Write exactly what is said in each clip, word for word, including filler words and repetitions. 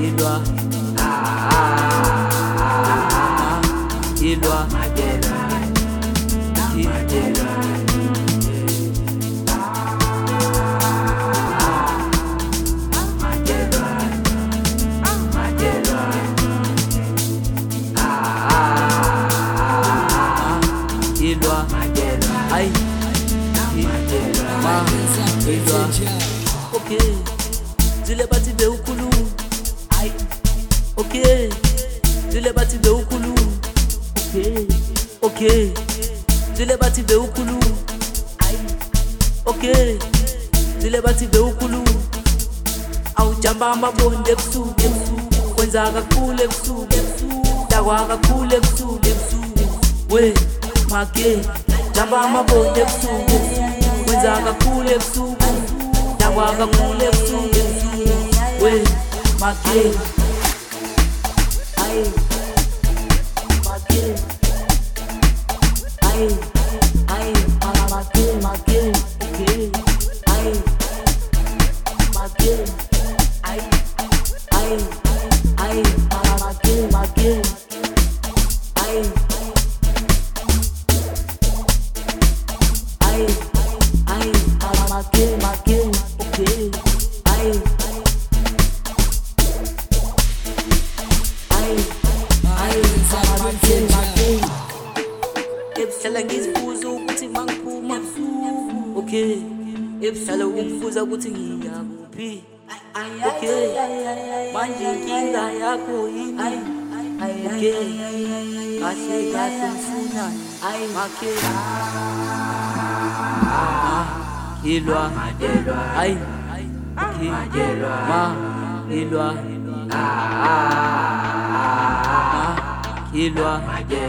Ilwa Ilwa Ilwa Ay Ma Ilwa Okay Zile bati be ukulu Ay Okay Zile bati be ukulu Okay Okay Zile bati be ukulu Ay Okay Zile bati be ukulu Au jamba mabonde busuku Kwenza kakule busuku Dagwa kakule busuku We Make Jamba mabonde busuku Kwenza kakule busuku Dagwa kakule busuku We Make Ay Make Ay Ay Make Make Okay Ay Make Ay Ay Ay Make Make Ay Ay Ay Make Make Okay Ay Ay Ay Make Make Ebisala ngizibuza ukuthi mangiphuma Okay Ebisala ungifuza ukuthi ngiyakuphi Okay Manje inkinga yakho yini Okay Kahle kahle ngifuna Ay Make Ilwa Ay Ma Ilwa Ilwa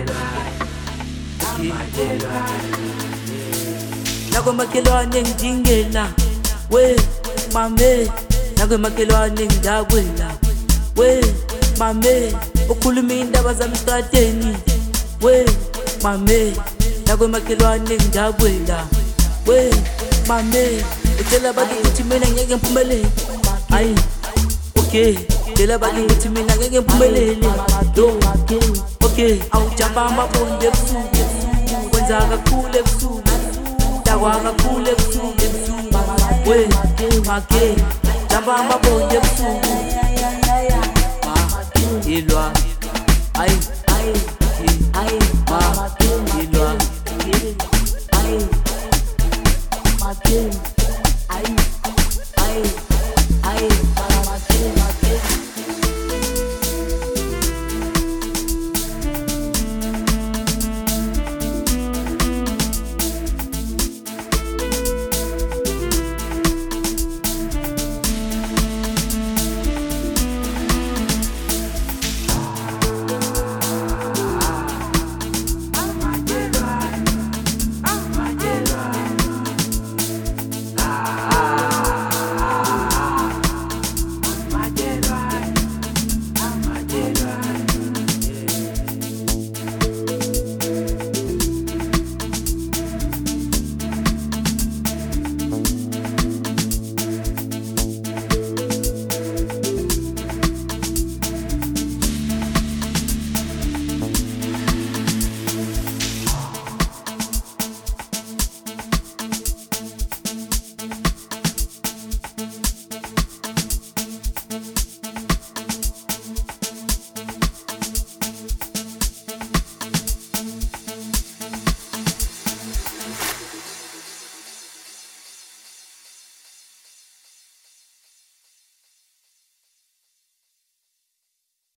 Nakwe makelwane ngijingela We mame Nakwe makelwane ngidagwela We mame Ukhuluma indaba zami strateni We mame Nakwe makelwane ngidagwela We mame Utshela abantu ukuthi mina ngeke ngiphumelele Ay Okay Utshela abantu ukuthi mina ngeke ngiphumelele Okay awujamba amabonde busuku Kwenza kakhulu ebusuku Dagwa kakhulu ebusuku We Make Jamba amabonde busuku